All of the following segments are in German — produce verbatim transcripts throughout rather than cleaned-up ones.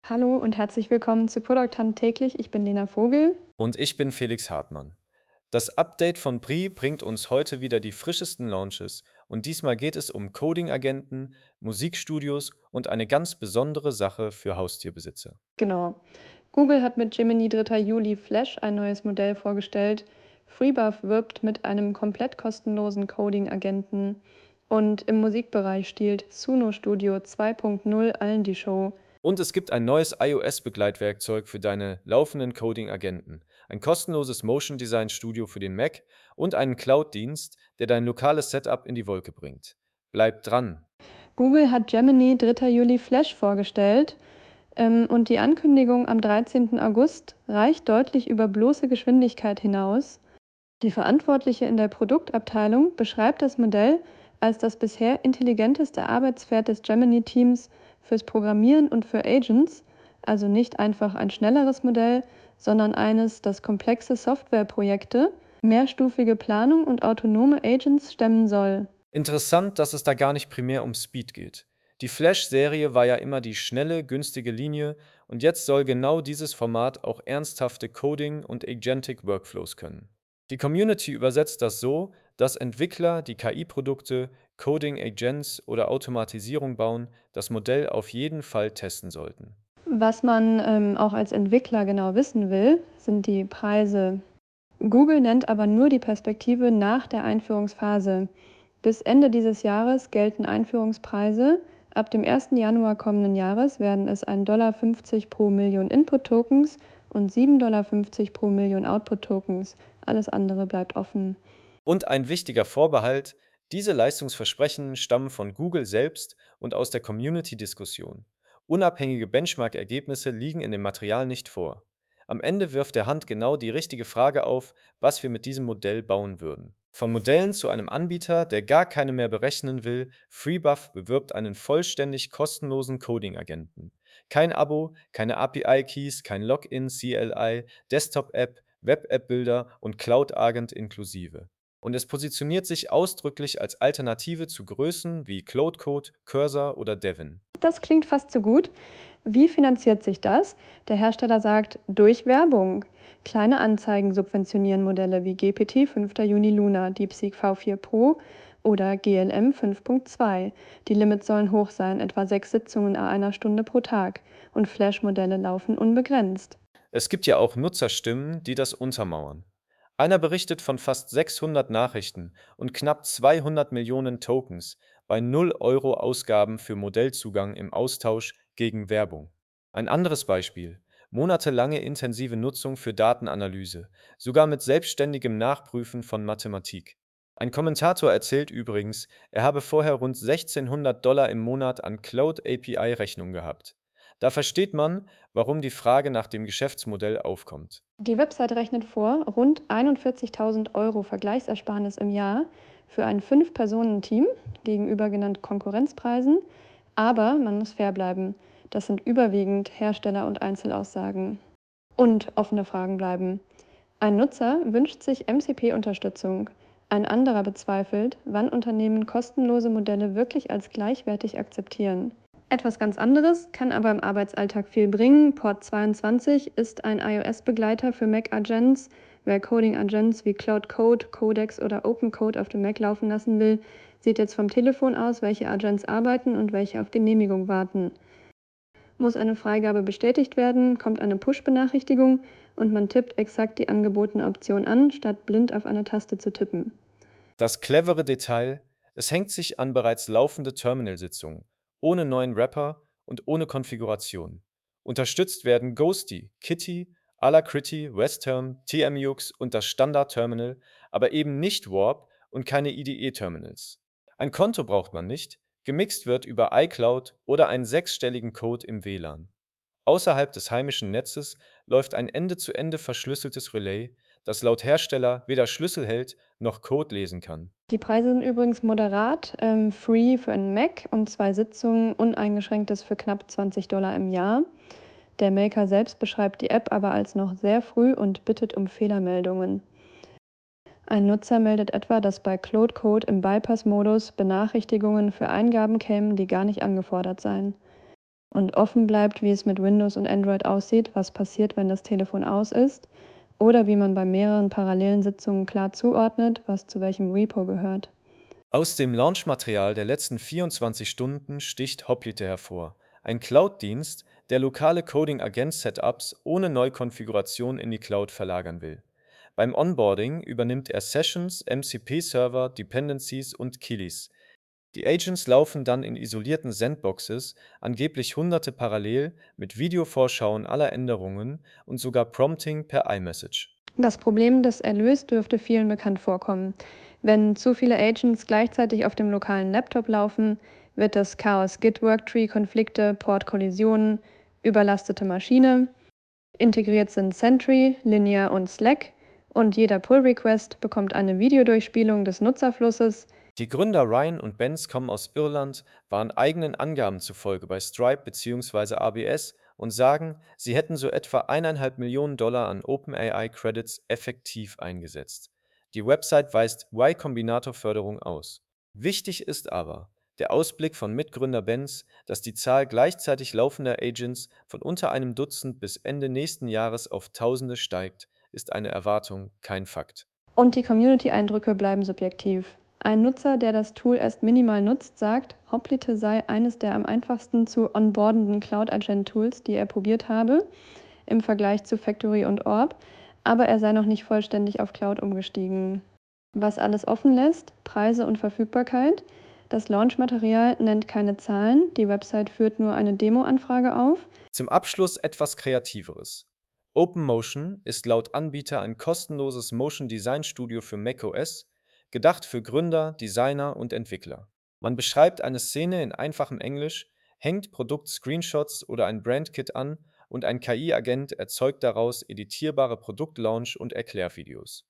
Hallo und herzlich willkommen zu Product Hunt täglich. Ich bin Lena Vogel. Und ich bin Felix Hartmann. Das Update von Brie bringt uns heute wieder die frischesten Launches und diesmal geht es um Coding-Agenten, Musikstudios und eine ganz besondere Sache für Haustierbesitzer. Genau. Google hat mit Gemini dritter Juli Flash ein neues Modell vorgestellt. FreeBuff wirbt mit einem komplett kostenlosen Coding-Agenten. Und im Musikbereich stiehlt Suno Studio zwei Punkt null allen die Show. Und es gibt ein neues iOS-Begleitwerkzeug für deine laufenden Coding-Agenten, ein kostenloses Motion Design Studio für den Mac und einen Cloud-Dienst, der dein lokales Setup in die Wolke bringt. Bleib dran! Google hat Gemini dritter Juli Flash vorgestellt. Ähm, und die Ankündigung am dreizehnten August reicht deutlich über bloße Geschwindigkeit hinaus. Die Verantwortliche in der Produktabteilung beschreibt das Modell als das bisher intelligenteste Arbeitspferd des Gemini-Teams fürs Programmieren und für Agents, also nicht einfach ein schnelleres Modell, sondern eines, das komplexe Softwareprojekte, mehrstufige Planung und autonome Agents stemmen soll. Interessant, dass es da gar nicht primär um Speed geht. Die Flash-Serie war ja immer die schnelle, günstige Linie und jetzt soll genau dieses Format auch ernsthafte Coding- und Agentic Workflows können. Die Community übersetzt das so, dass Entwickler, die K I-Produkte, Coding-Agents oder Automatisierung bauen, das Modell auf jeden Fall testen sollten. Was man ähm, auch als Entwickler genau wissen will, sind die Preise. Google nennt aber nur die Perspektive nach der Einführungsphase. Bis Ende dieses Jahres gelten Einführungspreise. Ab dem ersten Januar kommenden Jahres werden es ein Dollar fünfzig pro Million Input-Tokens und sieben Dollar fünfzig pro Million Output-Tokens. Alles andere bleibt offen. Und ein wichtiger Vorbehalt, diese Leistungsversprechen stammen von Google selbst und aus der Community-Diskussion. Unabhängige Benchmark-Ergebnisse liegen in dem Material nicht vor. Am Ende wirft der Hand genau die richtige Frage auf, was wir mit diesem Modell bauen würden. Von Modellen zu einem Anbieter, der gar keine mehr berechnen will, FreeBuff bewirbt einen vollständig kostenlosen Coding-Agenten. Kein Abo, keine A P I-Keys, kein Login, C L I, Desktop-App, Web-App-Builder und Cloud-Agent inklusive. Und es positioniert sich ausdrücklich als Alternative zu Größen wie Claude Code, Cursor oder Devin. Das klingt fast zu gut. Wie finanziert sich das? Der Hersteller sagt, durch Werbung. Kleine Anzeigen subventionieren Modelle wie G P T fünfter Juni Luna, DeepSeek V vier Pro oder G L M fünf Punkt zwei. Die Limits sollen hoch sein, etwa sechs Sitzungen a einer Stunde pro Tag. Und Flash-Modelle laufen unbegrenzt. Es gibt ja auch Nutzerstimmen, die das untermauern. Einer berichtet von fast sechshundert Nachrichten und knapp zweihundert Millionen Tokens bei null Euro Ausgaben für Modellzugang im Austausch gegen Werbung. Ein anderes Beispiel: monatelange intensive Nutzung für Datenanalyse, sogar mit selbstständigem Nachprüfen von Mathematik. Ein Kommentator erzählt übrigens, er habe vorher rund sechzehnhundert Dollar im Monat an Cloud A P I-Rechnungen gehabt. Da versteht man, warum die Frage nach dem Geschäftsmodell aufkommt. Die Website rechnet vor, rund einundvierzigtausend Euro Vergleichsersparnis im Jahr für ein Fünf-Personen-Team gegenüber genannt Konkurrenzpreisen. Aber man muss fair bleiben. Das sind überwiegend Hersteller- und Einzelaussagen. Und offene Fragen bleiben. Ein Nutzer wünscht sich M C P-Unterstützung. Ein anderer bezweifelt, wann Unternehmen kostenlose Modelle wirklich als gleichwertig akzeptieren. Etwas ganz anderes, kann aber im Arbeitsalltag viel bringen. Port zweiundzwanzig ist ein iOS-Begleiter für Mac-Agents. Wer Coding-Agents wie Cloud Code, Codex oder OpenCode auf dem Mac laufen lassen will, sieht jetzt vom Telefon aus, welche Agents arbeiten und welche auf Genehmigung warten. Muss eine Freigabe bestätigt werden, kommt eine Push-Benachrichtigung und man tippt exakt die angebotene Option an, statt blind auf eine Taste zu tippen. Das clevere Detail: Es hängt sich an bereits laufende Terminal-Sitzungen, ohne neuen Wrapper und ohne Konfiguration. Unterstützt werden Ghosty, Kitty, Alacrity, Western, TMUX und das Standard-Terminal, aber eben nicht Warp und keine I D E-Terminals. Ein Konto braucht man nicht, gemixt wird über iCloud oder einen sechsstelligen Code im W L A N. Außerhalb des heimischen Netzes läuft ein Ende-zu-Ende verschlüsseltes Relay, das laut Hersteller weder Schlüssel hält noch Code lesen kann. Die Preise sind übrigens moderat, ähm, free für einen Mac und zwei Sitzungen, uneingeschränktes für knapp zwanzig Dollar im Jahr. Der Maker selbst beschreibt die App aber als noch sehr früh und bittet um Fehlermeldungen. Ein Nutzer meldet etwa, dass bei Claude Code im Bypass-Modus Benachrichtigungen für Eingaben kämen, die gar nicht angefordert seien. Und offen bleibt, wie es mit Windows und Android aussieht, was passiert, wenn das Telefon aus ist, oder wie man bei mehreren parallelen Sitzungen klar zuordnet, was zu welchem Repo gehört. Aus dem Launchmaterial der letzten vierundzwanzig Stunden sticht Hoplite hervor, ein Cloud-Dienst, der lokale Coding-Agent-Setups ohne Neukonfiguration in die Cloud verlagern will. Beim Onboarding übernimmt er Sessions, M C P-Server, Dependencies und Keys. Die Agents laufen dann in isolierten Sandboxes, angeblich Hunderte parallel, mit Videovorschauen aller Änderungen und sogar Prompting per iMessage. Das Problem, das er löst, dürfte vielen bekannt vorkommen. Wenn zu viele Agents gleichzeitig auf dem lokalen Laptop laufen, wird das Chaos Git-Worktree-Konflikte, Port-Kollisionen, überlastete Maschine. Integriert sind Sentry, Linear und Slack und jeder Pull-Request bekommt eine Videodurchspielung des Nutzerflusses. Die Gründer Ryan und Benz kommen aus Irland, waren eigenen Angaben zufolge bei Stripe bzw. A B S und sagen, sie hätten so etwa eineinhalb Millionen Dollar an OpenAI-Credits effektiv eingesetzt. Die Website weist Y-Kombinator-Förderung aus. Wichtig ist aber der Ausblick von Mitgründer Benz, dass die Zahl gleichzeitig laufender Agents von unter einem Dutzend bis Ende nächsten Jahres auf Tausende steigt, ist eine Erwartung, kein Fakt. Und die Community-Eindrücke bleiben subjektiv. Ein Nutzer, der das Tool erst minimal nutzt, sagt, Hoplite sei eines der am einfachsten zu onboardenden Cloud-Agent-Tools, die er probiert habe, im Vergleich zu Factory und Orb, aber er sei noch nicht vollständig auf Cloud umgestiegen. Was alles offen lässt, Preise und Verfügbarkeit. Das Launchmaterial nennt keine Zahlen, die Website führt nur eine Demo-Anfrage auf. Zum Abschluss etwas Kreativeres. OpenMotion ist laut Anbieter ein kostenloses Motion Design Studio für macOS, gedacht für Gründer, Designer und Entwickler. Man beschreibt eine Szene in einfachem Englisch, hängt Produkt-Screenshots oder ein Brandkit an und ein K I-Agent erzeugt daraus editierbare Produktlaunch- und Erklärvideos.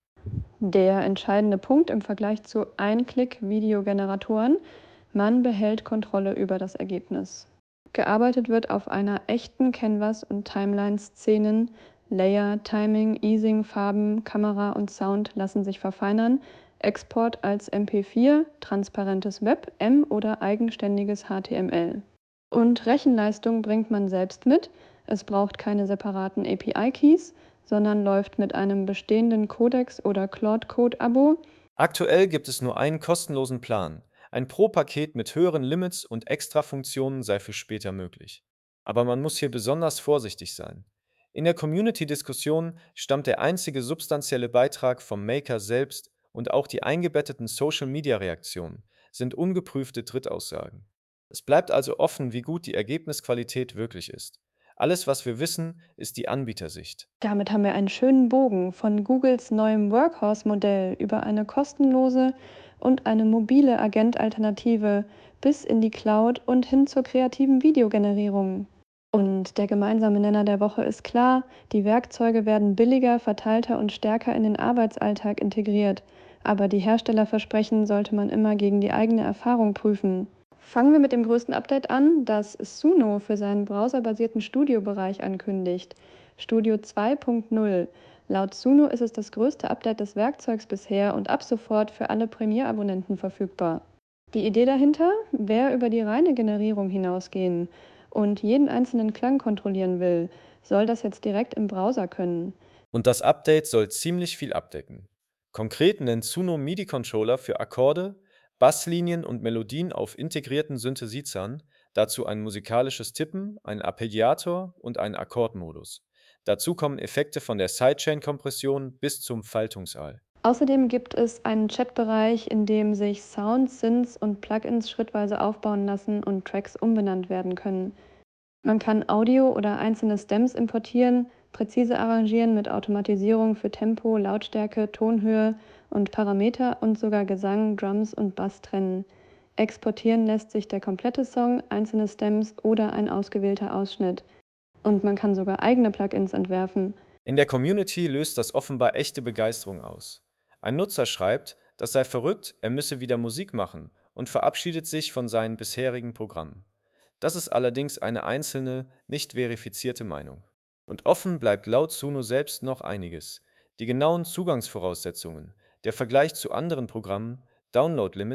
Der entscheidende Punkt im Vergleich zu Ein-Klick-Videogeneratoren: Man behält Kontrolle über das Ergebnis. Gearbeitet wird auf einer echten Canvas- und Timeline-Szenen. Layer, Timing, Easing, Farben, Kamera und Sound lassen sich verfeinern. Export als M P vier, transparentes Web, M oder eigenständiges H T M L. Und Rechenleistung bringt man selbst mit. Es braucht keine separaten A P I-Keys, sondern läuft mit einem bestehenden Codex oder Claude-Code-Abo. Aktuell gibt es nur einen kostenlosen Plan. Ein Pro-Paket mit höheren Limits und Extra-Funktionen sei für später möglich. Aber man muss hier besonders vorsichtig sein. In der Community-Diskussion stammt der einzige substanzielle Beitrag vom Maker selbst und auch die eingebetteten Social-Media-Reaktionen sind ungeprüfte Drittaussagen. Es bleibt also offen, wie gut die Ergebnisqualität wirklich ist. Alles, was wir wissen, ist die Anbietersicht. Damit haben wir einen schönen Bogen von Googles neuem Workhorse-Modell über eine kostenlose und eine mobile Agent-Alternative bis in die Cloud und hin zur kreativen Videogenerierung. Und der gemeinsame Nenner der Woche ist klar: Die Werkzeuge werden billiger, verteilter und stärker in den Arbeitsalltag integriert. Aber die Herstellerversprechen sollte man immer gegen die eigene Erfahrung prüfen. Fangen wir mit dem größten Update an, das Suno für seinen browserbasierten Studiobereich ankündigt. Studio zwei Punkt null. Laut Suno ist es das größte Update des Werkzeugs bisher und ab sofort für alle Premiere-Abonnenten verfügbar. Die Idee dahinter: Wer über die reine Generierung hinausgehen und jeden einzelnen Klang kontrollieren will, soll das jetzt direkt im Browser können. Und das Update soll ziemlich viel abdecken. Konkret nennt Suno MIDI-Controller für Akkorde, Basslinien und Melodien auf integrierten Synthesizern, dazu ein musikalisches Tippen, ein Arpeggiator und einen Akkordmodus. Dazu kommen Effekte von der Sidechain-Kompression bis zum Faltungsaal. Außerdem gibt es einen Chatbereich, in dem sich Sounds, Synths und Plugins schrittweise aufbauen lassen und Tracks umbenannt werden können. Man kann Audio oder einzelne Stems importieren, präzise arrangieren mit Automatisierung für Tempo, Lautstärke, Tonhöhe und Parameter und sogar Gesang, Drums und Bass trennen. Exportieren lässt sich der komplette Song, einzelne Stems oder ein ausgewählter Ausschnitt. Und man kann sogar eigene Plugins entwerfen. In der Community löst das offenbar echte Begeisterung aus. Ein Nutzer schreibt, das sei verrückt, er müsse wieder Musik machen und verabschiedet sich von seinen bisherigen Programmen. Das ist allerdings eine einzelne, nicht verifizierte Meinung. Und offen bleibt laut Suno selbst noch einiges. Die genauen Zugangsvoraussetzungen, der Vergleich zu anderen Programmen, Download-Limits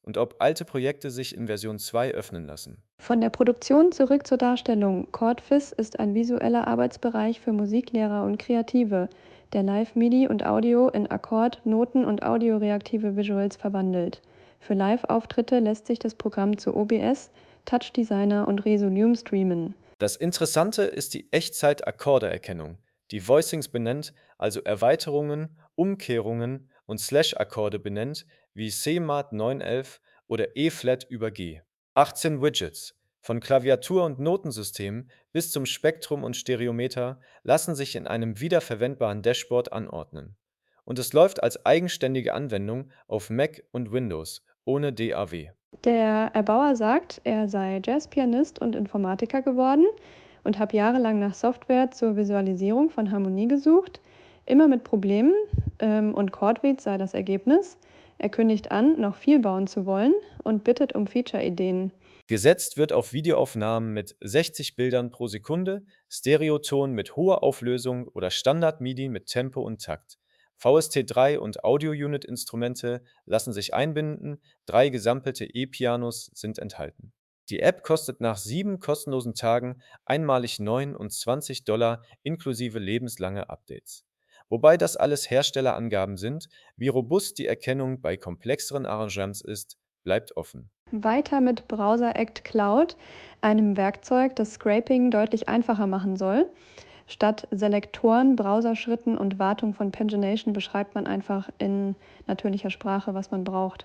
und ob alte Projekte sich in Version zwei öffnen lassen. Von der Produktion zurück zur Darstellung. CordFizz ist ein visueller Arbeitsbereich für Musiklehrer und Kreative, der Live-MIDI und Audio in Akkord-, Noten- und audioreaktive Visuals verwandelt. Für Live-Auftritte lässt sich das Programm zu O B S, Touch Designer und Resolume streamen. Das Interessante ist die Echtzeit-Akkordeerkennung, die Voicings benennt, also Erweiterungen, Umkehrungen und Slash-Akkorde benennt, wie C-Mart neun elf oder E-Flat über G. achtzehn Widgets, von Klaviatur- und Notensystem bis zum Spektrum und Stereometer, lassen sich in einem wiederverwendbaren Dashboard anordnen. Und es läuft als eigenständige Anwendung auf Mac und Windows, ohne D A W. Der Erbauer sagt, er sei Jazzpianist und Informatiker geworden und habe jahrelang nach Software zur Visualisierung von Harmonie gesucht, immer mit Problemen, ähm, und Chordbeat sei das Ergebnis. Er kündigt an, noch viel bauen zu wollen und bittet um Feature-Ideen. Gesetzt wird auf Videoaufnahmen mit sechzig Bildern pro Sekunde, Stereoton mit hoher Auflösung oder Standard-MIDI mit Tempo und Takt. V S T drei und Audio-Unit-Instrumente lassen sich einbinden, drei gesampelte E-Pianos sind enthalten. Die App kostet nach sieben kostenlosen Tagen einmalig neun und zwanzig Dollar inklusive lebenslange Updates. Wobei das alles Herstellerangaben sind, wie robust die Erkennung bei komplexeren Arrangements ist, bleibt offen. Weiter mit BrowserAct Cloud, einem Werkzeug, das Scraping deutlich einfacher machen soll. Statt Selektoren, Browserschritten und Wartung von Pagination beschreibt man einfach in natürlicher Sprache, was man braucht.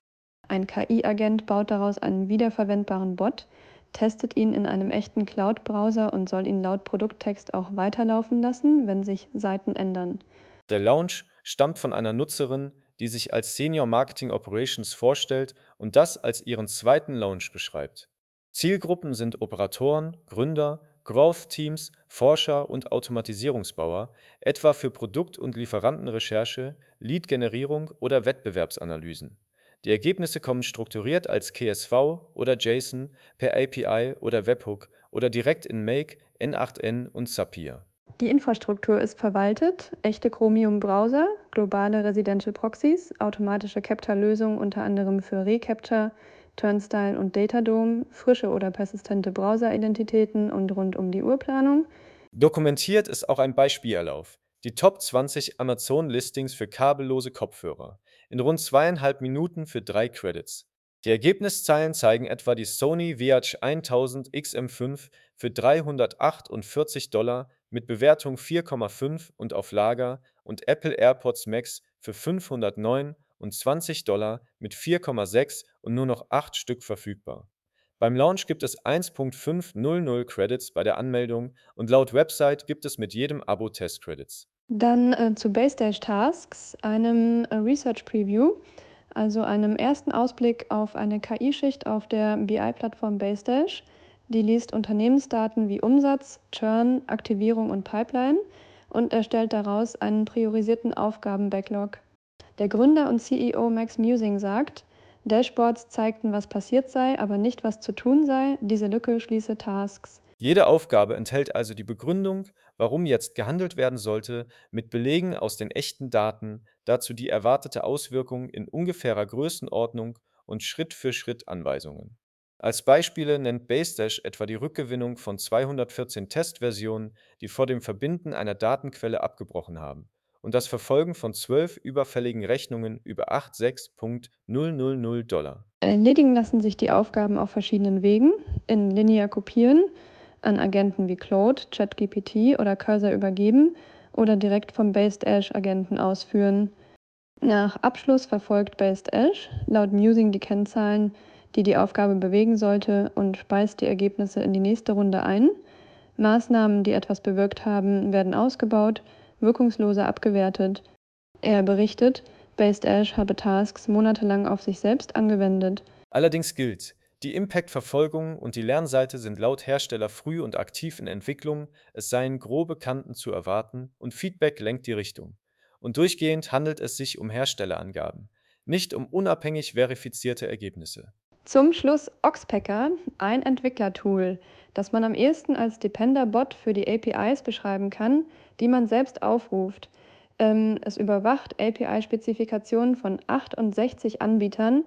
Ein K I-Agent baut daraus einen wiederverwendbaren Bot, testet ihn in einem echten Cloud-Browser und soll ihn laut Produkttext auch weiterlaufen lassen, wenn sich Seiten ändern. Der Launch stammt von einer Nutzerin, die sich als Senior Marketing Operations vorstellt und das als ihren zweiten Launch beschreibt. Zielgruppen sind Operatoren, Gründer, Growth-Teams, Forscher und Automatisierungsbauer, etwa für Produkt- und Lieferantenrecherche, Lead-Generierung oder Wettbewerbsanalysen. Die Ergebnisse kommen strukturiert als K S V oder JSON, per A P I oder Webhook oder direkt in Make, N acht N und Zapier. Die Infrastruktur ist verwaltet, echte Chromium-Browser, globale Residential Proxies, automatische Capture-Lösungen unter anderem für Recapture, Turnstile und Datadome, frische oder persistente Browser-Identitäten und rund-um-die-Uhr-Planung. Dokumentiert ist auch ein Beispielerlauf. Die Top zwanzig Amazon-Listings für kabellose Kopfhörer. In rund zweieinhalb Minuten für drei Credits. Die Ergebniszeilen zeigen etwa die Sony V H tausend X M fünf für dreihundertachtundvierzig Dollar mit Bewertung vier Komma fünf und auf Lager und Apple AirPods Max für fünfhundertneun und zwanzig Dollar mit vier Komma sechs und nur noch acht Stück verfügbar. Beim Launch gibt es eins Komma fünfhundert Credits bei der Anmeldung und laut Website gibt es mit jedem Abo Testcredits. Dann äh, zu Baystage Tasks, einem äh, Research Preview, also einem ersten Ausblick auf eine K I-Schicht auf der B I-Plattform Baystage. Die liest Unternehmensdaten wie Umsatz, Churn, Aktivierung und Pipeline und erstellt daraus einen priorisierten Aufgaben-Backlog. Der Gründer und C E O Max Musing sagt, Dashboards zeigten, was passiert sei, aber nicht, was zu tun sei. Diese Lücke schließe Tasks. Jede Aufgabe enthält also die Begründung, warum jetzt gehandelt werden sollte, mit Belegen aus den echten Daten, dazu die erwartete Auswirkung in ungefährer Größenordnung und Schritt-für-Schritt-Anweisungen. Als Beispiele nennt Bayesdash etwa die Rückgewinnung von zweihundertvierzehn Testversionen, die vor dem Verbinden einer Datenquelle abgebrochen haben, und das Verfolgen von zwölf überfälligen Rechnungen über sechsundachtzig Komma null null null Dollar. Erledigen lassen sich die Aufgaben auf verschiedenen Wegen, in linear kopieren, an Agenten wie Claude, ChatGPT oder Cursor übergeben oder direkt vom Based Agenten ausführen. Nach Abschluss verfolgt Based laut Musing die Kennzahlen, die die Aufgabe bewegen sollte, und speist die Ergebnisse in die nächste Runde ein. Maßnahmen, die etwas bewirkt haben, werden ausgebaut, wirkungslose abgewertet. Er berichtet, Based habe Tasks monatelang auf sich selbst angewendet. Allerdings gilt, die Impact-Verfolgung und die Lernseite sind laut Hersteller früh und aktiv in Entwicklung, es seien grobe Kanten zu erwarten und Feedback lenkt die Richtung. Und durchgehend handelt es sich um Herstellerangaben, nicht um unabhängig verifizierte Ergebnisse. Zum Schluss Oxpacker, ein Entwicklertool, das man am ehesten als Depender-Bot für die A P Is beschreiben kann, die man selbst aufruft. Ähm, es überwacht A P I-Spezifikationen von achtundsechzig Anbietern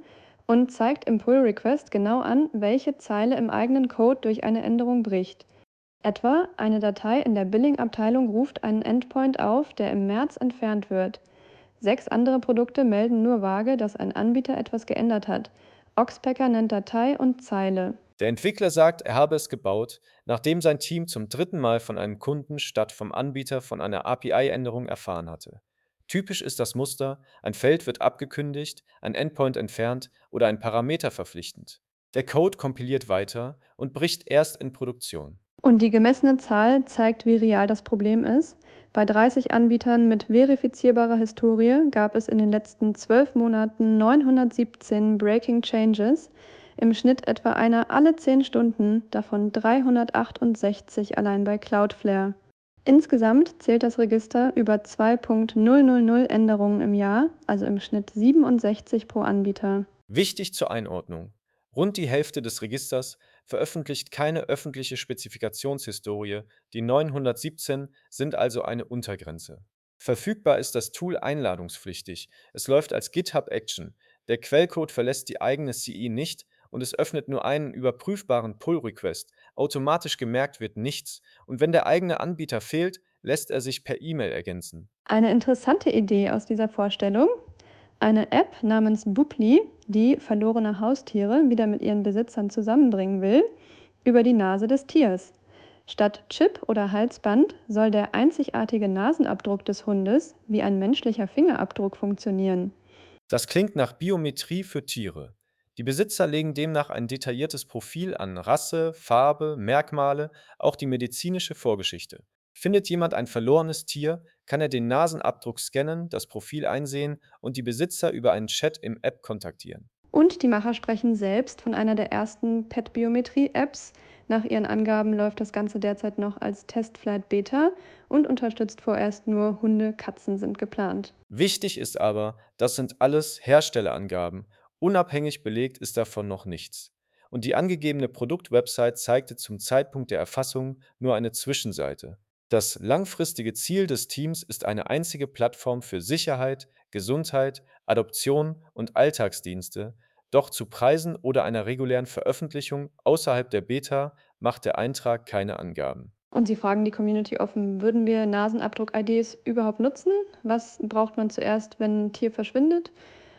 und zeigt im Pull-Request genau an, welche Zeile im eigenen Code durch eine Änderung bricht. Etwa, eine Datei in der Billing-Abteilung ruft einen Endpoint auf, der im März entfernt wird. Sechs andere Produkte melden nur vage, dass ein Anbieter etwas geändert hat. Oxpacker nennt Datei und Zeile. Der Entwickler sagt, er habe es gebaut, nachdem sein Team zum dritten Mal von einem Kunden statt vom Anbieter von einer A P I-Änderung erfahren hatte. Typisch ist das Muster, ein Feld wird abgekündigt, ein Endpoint entfernt oder ein Parameter verpflichtend. Der Code kompiliert weiter und bricht erst in Produktion. Und die gemessene Zahl zeigt, wie real das Problem ist. Bei dreißig Anbietern mit verifizierbarer Historie gab es in den letzten zwölf Monaten neunhundertsiebzehn Breaking Changes, im Schnitt etwa einer alle zehn Stunden, davon dreihundertachtundsechzig allein bei Cloudflare. Insgesamt zählt das Register über zweitausendtausend Änderungen im Jahr, also im Schnitt siebenundsechzig pro Anbieter. Wichtig zur Einordnung: Rund die Hälfte des Registers veröffentlicht keine öffentliche Spezifikationshistorie, die neunhundertsiebzehn sind also eine Untergrenze. Verfügbar ist das Tool einladungspflichtig, es läuft als GitHub-Action, der Quellcode verlässt die eigene C I nicht und es öffnet nur einen überprüfbaren Pull-Request, automatisch gemerkt wird nichts und wenn der eigene Anbieter fehlt, lässt er sich per E-Mail ergänzen. Eine interessante Idee aus dieser Vorstellung: eine App namens Bupli, die verlorene Haustiere wieder mit ihren Besitzern zusammenbringen will, über die Nase des Tiers. Statt Chip oder Halsband soll der einzigartige Nasenabdruck des Hundes wie ein menschlicher Fingerabdruck funktionieren. Das klingt nach Biometrie für Tiere. Die Besitzer legen demnach ein detailliertes Profil an Rasse, Farbe, Merkmale, auch die medizinische Vorgeschichte. Findet jemand ein verlorenes Tier, kann er den Nasenabdruck scannen, das Profil einsehen und die Besitzer über einen Chat im App kontaktieren. Und die Macher sprechen selbst von einer der ersten Pet-Biometrie-Apps. Nach ihren Angaben läuft das Ganze derzeit noch als Testflight Beta und unterstützt vorerst nur Hunde, Katzen sind geplant. Wichtig ist aber, das sind alles Herstellerangaben. Unabhängig belegt ist davon noch nichts. Und die angegebene Produktwebsite zeigte zum Zeitpunkt der Erfassung nur eine Zwischenseite. Das langfristige Ziel des Teams ist eine einzige Plattform für Sicherheit, Gesundheit, Adoption und Alltagsdienste, doch zu Preisen oder einer regulären Veröffentlichung außerhalb der Beta macht der Eintrag keine Angaben. Und sie fragen die Community offen: Würden wir Nasenabdruck-I Ds überhaupt nutzen? Was braucht man zuerst, wenn ein Tier verschwindet?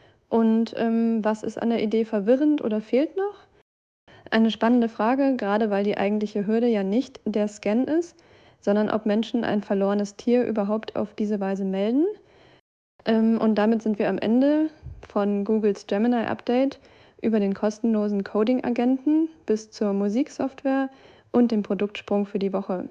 Und ähm, was ist an der Idee verwirrend oder fehlt noch? Eine spannende Frage, gerade weil die eigentliche Hürde ja nicht der Scan ist, sondern ob Menschen ein verlorenes Tier überhaupt auf diese Weise melden. Ähm, und damit sind wir am Ende von Googles Gemini Update über den kostenlosen Coding-Agenten bis zur Musiksoftware und dem Produktsprung für die Woche.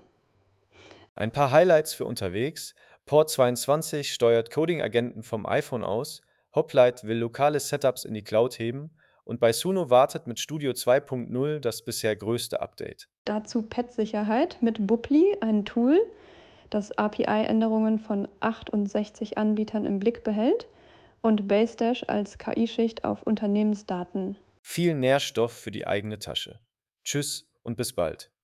Ein paar Highlights für unterwegs: Port zweiundzwanzig steuert Coding-Agenten vom iPhone aus, Hoplite will lokale Setups in die Cloud heben und bei Suno wartet mit Studio zwei Punkt null das bisher größte Update. Dazu Pet-Sicherheit mit Bupli, ein Tool, das A P I-Änderungen von achtundsechzig Anbietern im Blick behält, und BaseDash als K I-Schicht auf Unternehmensdaten. Viel Nährstoff für die eigene Tasche. Tschüss und bis bald.